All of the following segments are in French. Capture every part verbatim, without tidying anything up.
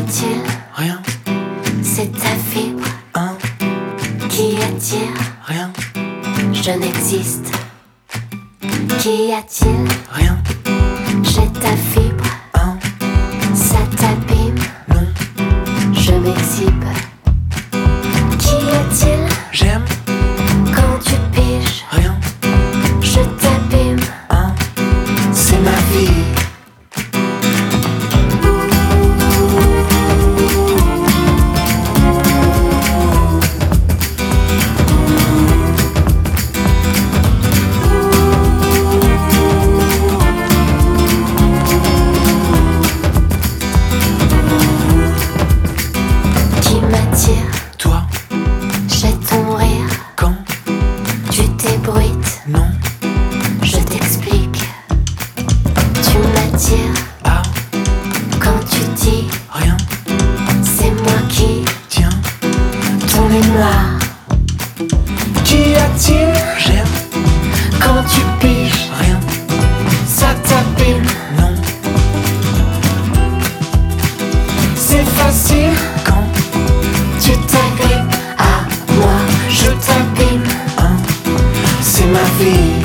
a-t-il? Rien, C'est ta fibre un, qui attire. rien, Je n'existe. Qu'y a-t-il? rien, J'ai ta fibre, un, ça t'abîme. non, Je m'exhibe. Qu'y a-t-il? j'aime, Quand tu piges, rien, je t'abîme. un, c'est ma vie. Qui m'attire, Toi, j'ai ton rire. quand, Tu t'ébruites, non, je t'explique. Tu m'attires ah, quand tu dis rien, c'est moi qui. tiens, Ton mémoire, qu'y a-t-il? J'aime, quand tu piges, rien, ça t'abîme. non, C'est facile, quand, tu t'agrippes à moi, je t'abîme. un, c'est ma vie.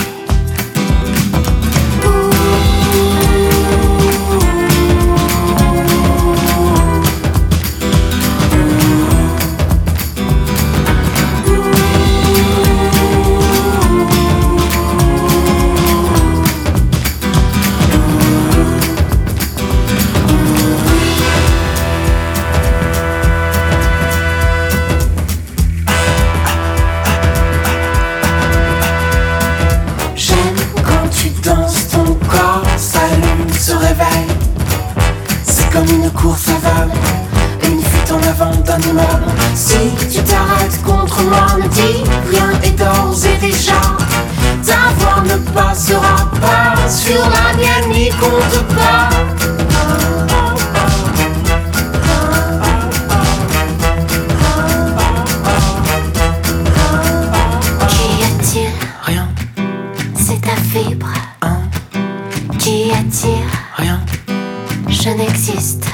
J'aime Quand tu danses, ton corps s'allume, se réveille. C'est comme une course aveugle, une fuite en avant d'un immeuble. si tu t'arrêtes contre moi, ne dis rien et d'ores et déjà. Ta voix ne passera pas sur la mienne, n'y compte pas. Qu'y a-t-il? Rien, C'est ta fibre un, qui attire. rien, Je n'existe.